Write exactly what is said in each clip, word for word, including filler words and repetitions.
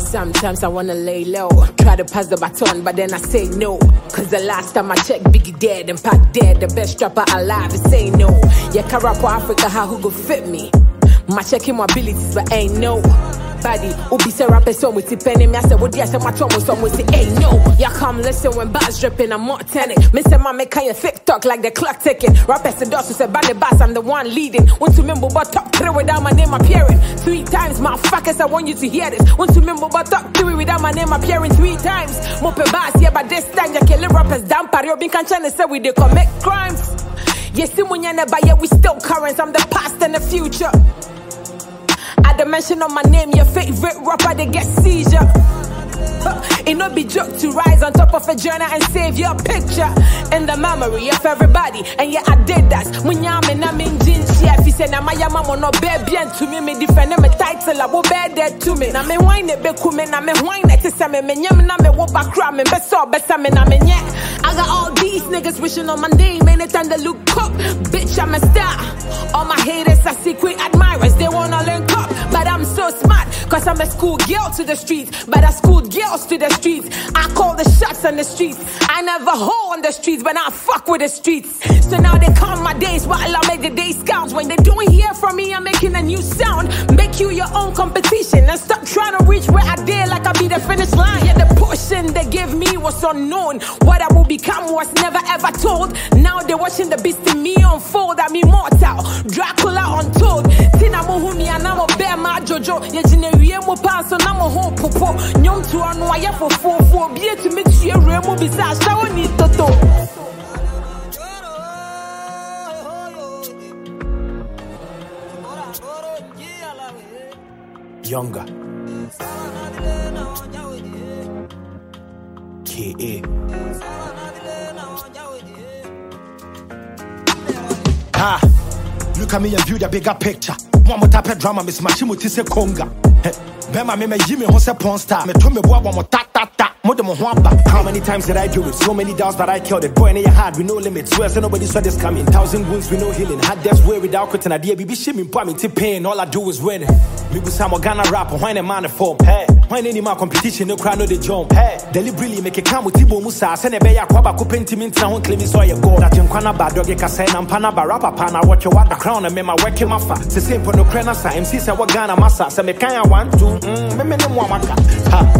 Sometimes I wanna lay low, try to pass the baton, but then I say no. Cause the last time I checked, Biggie dead and Pac dead. The best rapper alive is say no. Yeah, can rap for Africa, how who go fit me? My checking my abilities, but ain't no body. Ubi say rapper song with the penny. Me I say, what do you say? My tongue song with the ain't no. Yeah, come listen when bars dripping, I'm not tenning. Me say, my make kind of thick talk like the clock ticking. Rappers the dots who say, by the bass, I'm the one leading. Want to remember but top three without my name appearing. Three times, motherfuckers, I want you to hear this. Want to remember but top three without my name appearing three times. Mope bass, yeah, but this time, you killing rappers down. Pario been trying to say we they commit crimes. Yes, yeah, we still current. I'm the past and the future. At the mention of my name, your favorite rapper, they get seizure. It no be joke to rise on top of a journey and save your picture in the memory of everybody. And yeah, I did that. When I'm in a main jeans, chef, he said, "Now my mama no baby and to me, me defend me title, I will bear dead to me. Now me wine it, be kume, now me wine it, to me, me nyam, now me walk back cram, me best so best, me now me nyam. I got all these niggas wishing on my name, anytime they look up, bitch, I'm a star. All my haters are secret admirers, they wanna link up, but I'm so smart, cause I'm a school girl to the streets, but I schooled girls to the streets. I call the shots on the streets. I never hoe on the streets, but I fuck with the streets. So now they count my days while I make the days count. When they don't hear from me, I'm making a new sound. Make you your own competition and stop trying to reach where I did like I be the finish line. Yeah, the portion they gave me was unknown. What I will become was never ever told. Now they're watching the beast in me unfold. I'm immortal, Dracula untold. Tina Mohumi and I'm a bear my Jojo. Yeah, Jineria mo pass on I'm a whole popo. Nyom to an wire for four four. Be to make sure Remo besides shower need to Younger K A Ah, look at me and view the bigger picture. One more type of drama, Miss Machimuti se conga. Bema me me Jimmy Hose porn star. Me to me boy one more ta ta ta. How many times did I do it? So many doubts that I killed it. Boy in your heart with no limits. Swear so nobody saw this coming. Thousand wounds with no healing. Had death's way without quitting. I did be shimming, but me to pain. All I do is win. Me go some Ghana rapper. Why a man a form? Hey, why any more competition? No crowd, no they jump. Hey, deliberately make a come with Tibo Musa. Send a bear kwaba kupentimin. I won't claim me so you go. That you can't bad dog. You can say I'm pana barapa pana. Watch your what the crown and me my work him off. The same for no crana sa. M C say what Ghana massa. Say me kaya one two. Mm, me me no more maka. Ha.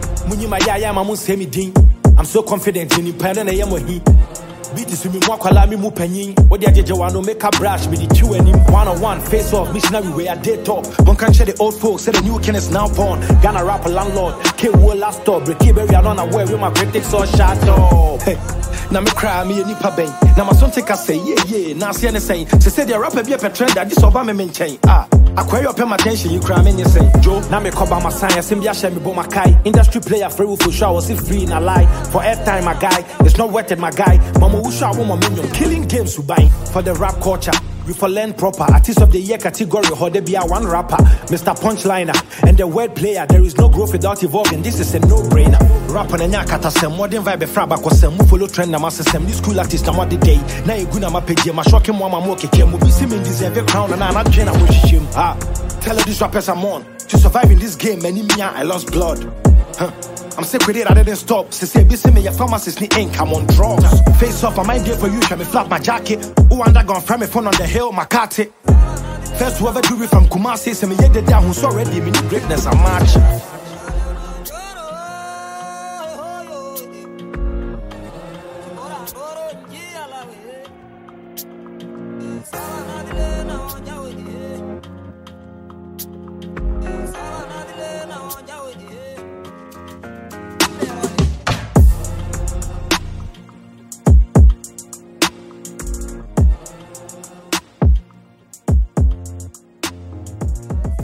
I'm so confident in the pen and I am he. Beat is me walk allow me mupenyin. What the judge want to make a brush with the two and him one on one face off missionary way I did talk. One can share the old folks, say the new king is now born. Ghana rapper landlord, K Wool last stop, break berry I don't know where with my critics or shot off. Hey, now me cry me any pain. Now my son take a say, yeah, yeah, now see anything. She said the rapper be a trend that this over me maintain. Ah. I query your pen attention, you cry me you say Joe, now me cover my science, and Yasha me bo my kai. Industry player free for showers if free in a lie. For airtime my guy, it's not worth it my guy. Mama who show woman minion, killing games who buy. For the rap culture, we for learn proper. Artist of the year category, how they be a one rapper. Mister Punchliner, and the word player, there is no growth without evolving. This is a no-brainer. Rapper and yakata sem, modern vibe fraba cause sem, follow trend na master sem, this school artist na what the day. Na you guna ma page, ma shocking mama mo keke, mo be simming deserve a crown and I'm not train I'm him. Ah, tell all these rappers I'm on. To survive in this game, many me I lost blood. Huh. I'm sick with it, I didn't stop. She say, busy me, your pharmacist need ink, I'm on drugs. Face off, I might there for you, shall me flap my jacket. Who undergone from me phone on the hill, my cat it. First whoever do it from Kumasi, say me yeah the down who's already me greatness, I'm marching.